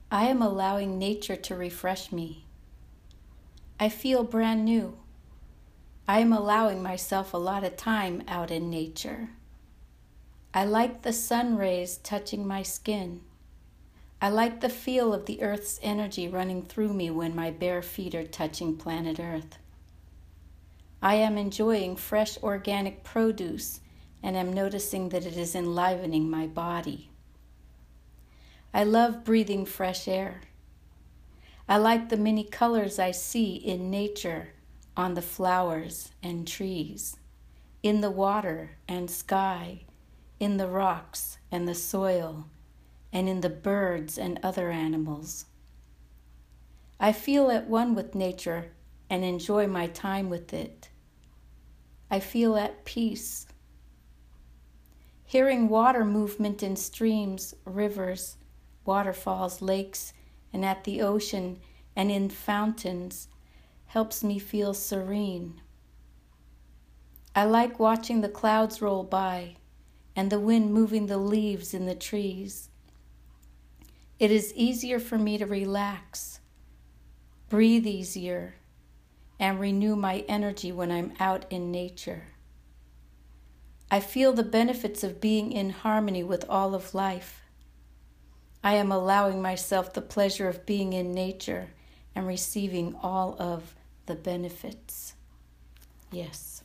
I am allowing nature to refresh me. I feel brand new. I am allowing myself a lot of time out in nature. I like the sun rays touching my skin. I like the feel of the earth's energy running through me when my bare feet are touching planet Earth. I am enjoying fresh organic produce and am noticing that it is enlivening my body. I love breathing fresh air. I like the many colors I see in nature, on the flowers and trees, in the water and sky, in the rocks and the soil, and in the birds and other animals. I feel at one with nature and enjoy my time with it. I feel at peace. Hearing water movement in streams, rivers, waterfalls, lakes, and at the ocean and in fountains helps me feel serene. I like watching the clouds roll by and the wind moving the leaves in the trees. It is easier for me to relax, breathe easier, and renew my energy when I'm out in nature. I feel the benefits of being in harmony with all of life. I am allowing myself the pleasure of being in nature and receiving all of the benefits. Yes.